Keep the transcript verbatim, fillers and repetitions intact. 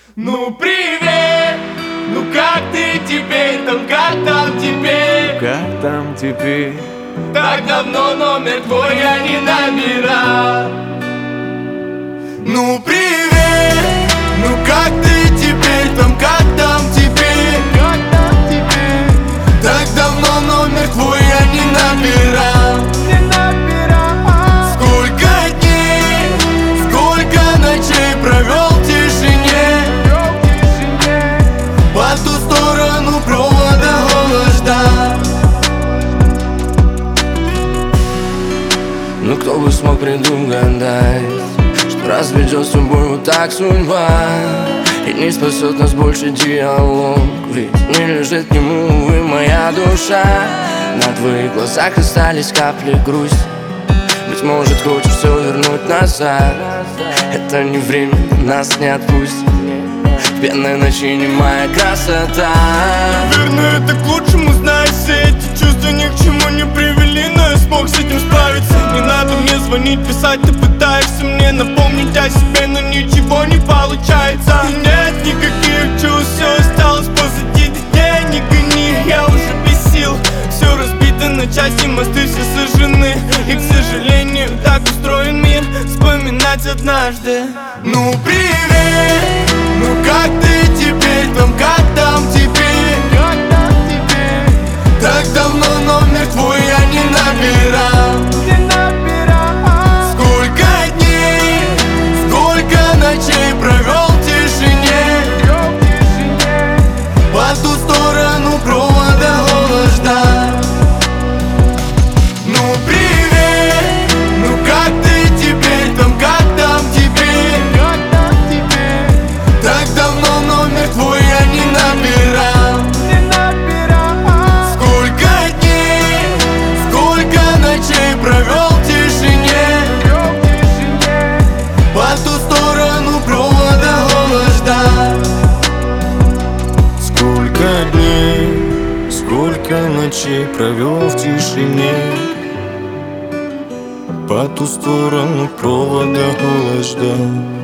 Ну привет, ну как ты теперь там, как там теперь? Как там теперь? Так давно номер твой я не набирал. Ну привет, ну как ты теперь там, как там теперь? Как там теперь? Так давно номер твой я не набирал. Не набирал. Сколько дней, сколько ночей провел в тишине, по ту сторону провода голос ждал. Ну кто бы смог предугадать, что разведет с тобой вот так судьба, и не спасет нас больше диалог, ведь не лежит к нему, увы, моя душа. На твоих глазах остались капли грусти. Быть может, хочешь все вернуть назад. Это не время, нас не отпустит. В пенной ночи немая красота. Наверное, это к лучшему, знаешь, все эти чувства ни к чему не привели, но я смог с этим справиться. Не надо мне звонить, писать, ты пытаешься мне напомнить о себе, но ничего не получается. Нет никаких чувств, все осталось позади, детей не гони, я уже без сил. Все разбито на части, мосты все сожжены, и, к сожалению, так устроен мир, вспоминать однажды. Ну привет, ну как ты теперь там, как там теперь? Как там теперь? Так давно номер твой я не набирал. Не набирал. Сколько дней, сколько ночей провел в тишине, по ту сторону провода голос ждал. Ну привет, ну как ты теперь там, как там теперь? Как там теперь? Так давно номер твой я не набирал. Не набирал. Сколько дней, сколько ночей провел в тишине, по ту сторону провода голос ждал. Сколько дней, сколько ночей провел в тишине, по ту сторону провода голос ждал.